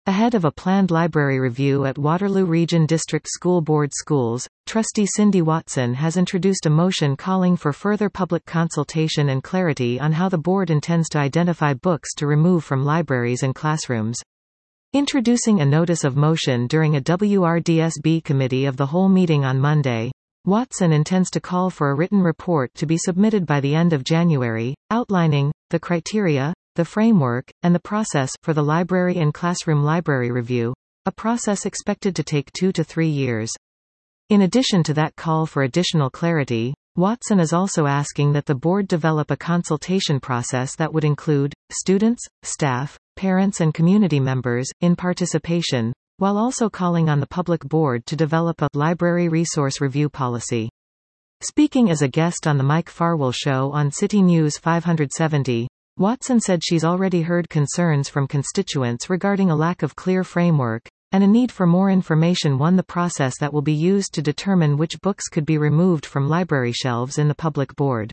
Ahead of a planned library review at Waterloo Region District School Board schools, Trustee Cindy Watson has introduced a motion calling for further public consultation and clarity on how the board intends to identify books to remove from libraries and classrooms. Introducing a notice of motion during a WRDSB Committee of the Whole meeting on Monday, Watson intends to call for a written report to be submitted by the end of January, outlining the criteria, the framework, and the process for the library and classroom library review, a process expected to take 2 to 3 years. In addition to that call for additional clarity, Watson is also asking that the board develop a consultation process that would include students, staff, parents and community members in participation, while also calling on the public board to develop a library resource review policy. Speaking as a guest on the Mike Farwell Show on City News 570, Watson said she's already heard concerns from constituents regarding a lack of clear framework, and a need for more information on the process that will be used to determine which books could be removed from library shelves in the public board.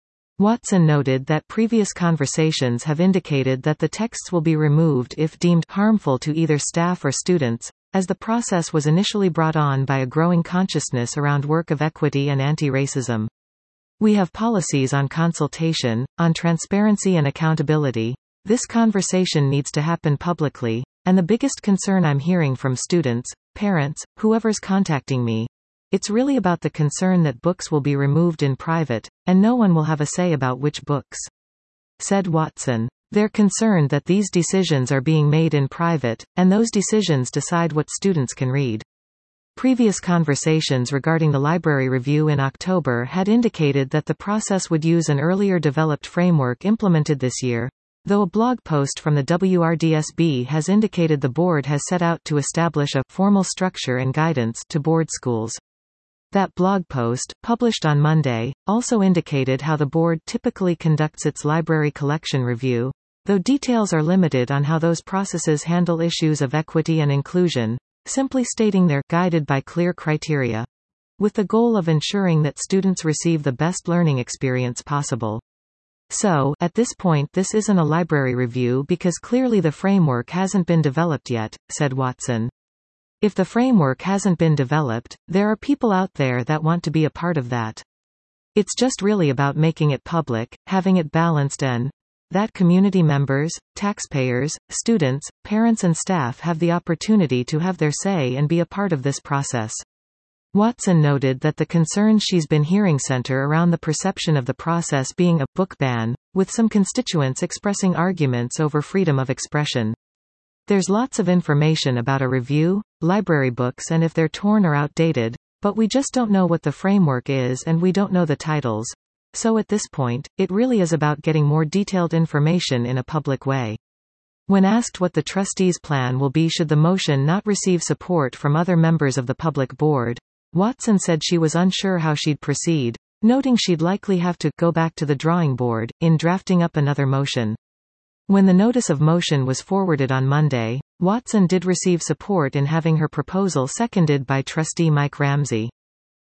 Watson noted that previous conversations have indicated that the texts will be removed if deemed harmful to either staff or students, as the process was initially brought on by a growing consciousness around work of equity and anti-racism. We have policies on consultation, on transparency and accountability. This conversation needs to happen publicly, and the biggest concern I'm hearing from students, parents, whoever's contacting me, it's really about the concern that books will be removed in private, and no one will have a say about which books. Said Watson. They're concerned that these decisions are being made in private, and those decisions decide what students can read. Previous conversations regarding the library review in October had indicated that the process would use an earlier developed framework implemented this year, though a blog post from the WRDSB has indicated the board has set out to establish a formal structure and guidance to board schools. That blog post, published on Monday, also indicated how the board typically conducts its library collection review, though details are limited on how those processes handle issues of equity and inclusion, simply stating they're guided by clear criteria, with the goal of ensuring that students receive the best learning experience possible. So, at this point this isn't a library review because clearly the framework hasn't been developed yet, said Watson. If the framework hasn't been developed, there are people out there that want to be a part of that. It's just really about making it public, having it balanced and that community members, taxpayers, students, parents and staff have the opportunity to have their say and be a part of this process. Watson noted that the concerns she's been hearing center around the perception of the process being a book ban, with some constituents expressing arguments over freedom of expression. There's lots of information about a review, library books and if they're torn or outdated, but we just don't know what the framework is and we don't know the titles. So at this point, it really is about getting more detailed information in a public way. When asked what the trustees' plan will be should the motion not receive support from other members of the public board, Watson said she was unsure how she'd proceed, noting she'd likely have to go back to the drawing board in drafting up another motion. When the notice of motion was forwarded on Monday, Watson did receive support in having her proposal seconded by Trustee Mike Ramsey.